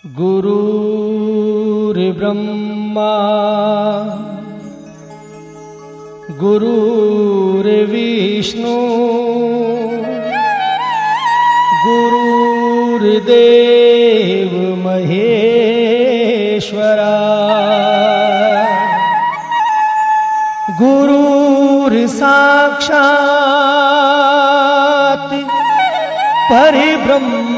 गुरुर्ब्रह्मा गुरुर्विष्णु गुरुर्देव महेश्वरा गुरुर्साक्षात् परब्रह्म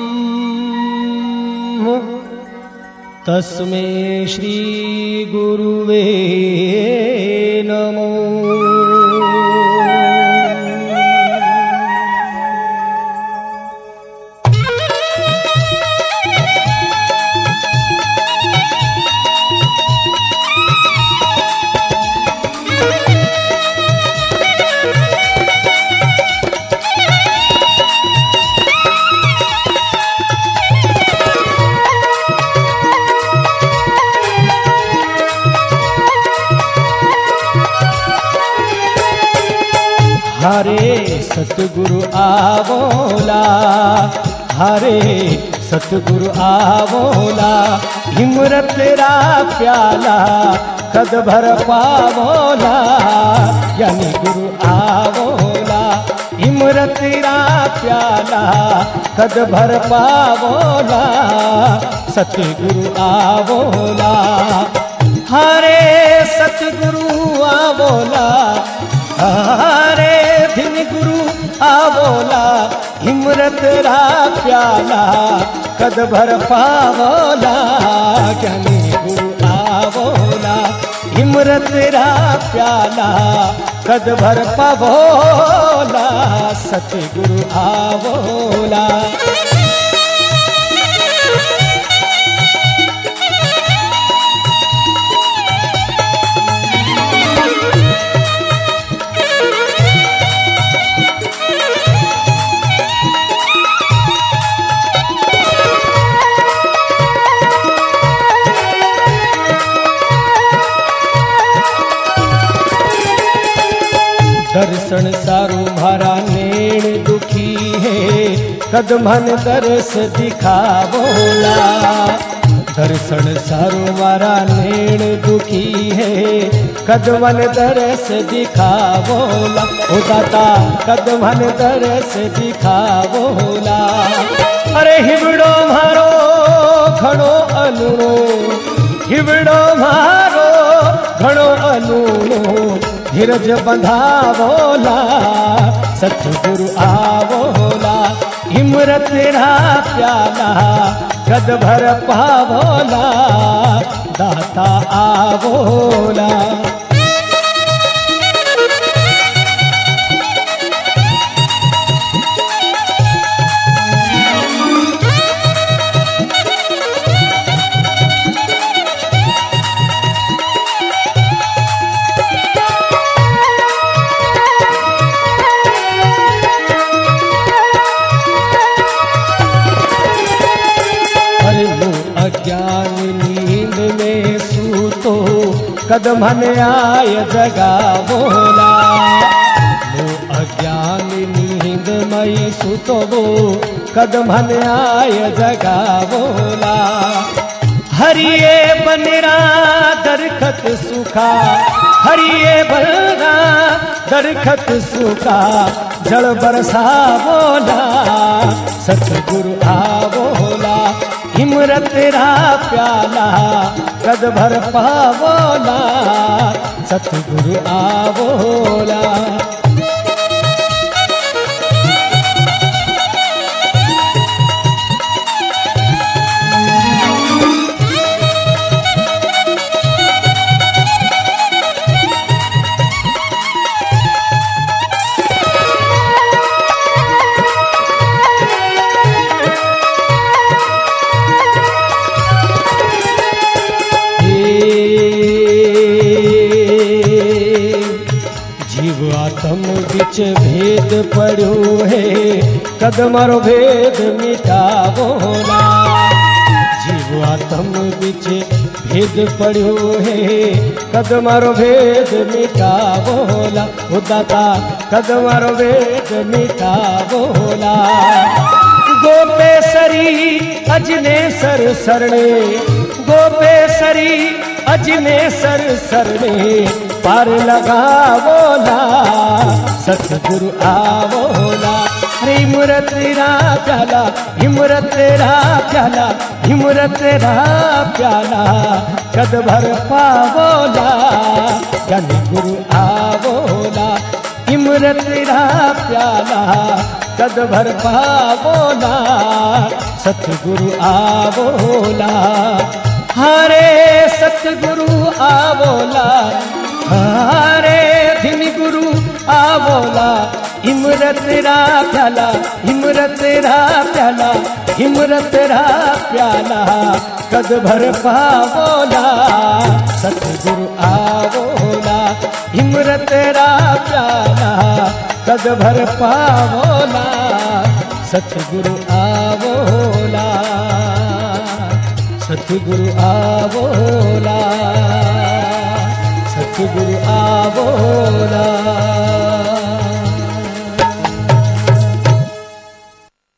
तस्मै श्री गुरुवे नमो। हरे सतगुरु आवोला, हरे सतगुरु आवोला, हिम्मत तेरा प्याला कद भर पावोला। यानी गुरु आवोला, हिम्मत तेरा प्याला कद भर पावोला। सतगुरु आवोला, हरे सतगुरु आवोला, हरे दिन गुरु आवोला, हिम्मत रा प्याला कद भर पावोला। ज्ञानी गुरु आवोला, हिम्मत रा प्याला कद भर पावोला। सतगुरु आवोला, दर्शन सारू मारा नेण दुखी है, कद मन दर्श दिखावोला। दर्शन सारू मारा नेण दुखी है, कद मन दर्श दिखावोला। ओ दाता कद मन दर्श दिखावोला। अरे हिवड़ो मारो घणो अनूनो, हिवड़ो मारो घणो अनूनो, धीरज बंधावोला। सतगुरु आवोला, हिम्मत तेरा प्याला कद भर पावोला। दाता आवोला, अज्ञान नींद में सूतो कद मन आय जगावोला। वो अज्ञान नींद में सूतो कद मन आय जगावोला। हरिये बनरा दरखत सूखा, हरिये बनरा दरखत सूखा, जल बरसावोला। सतगुरु आवोला, हिम्मत तेरा प्याला कद भर पावोला। सतगुरु आवोला, आत्म बिच भेद पड़ो है, कद मारो भेद मिटावोला। जीव आत्म बिच भेद पड़ो है, कद मारो भेद मिटावोला। ओ दाता कद मारो भेद मिटावोला। गोपेसरी अजनेसर सरणे, गोपेसरी अजनेसर सरणे, पार लगावोला सतगुरु आवोला। अरे हिमरत रा प्याला, हिमरत रा प्याला, हिमरत रा प्याला, कद भर पावोला ज्ञानी गुरु आवोला। हिमरत रा प्याला, कद भर पावोला सतगुरु आवोला। हरे सतगुरु आवोला, हरे दिन गुरु आवोला। हिमरत रा प्याला, हिमरत रा प्याला, हिमरत रा प्याला, कद भर पावोला सतगुरु आवोला। हिमरत रा प्याला, कद भर पावोला सतगुरु आवोला, सतगुरु आवोला, सतगुरु आवोला।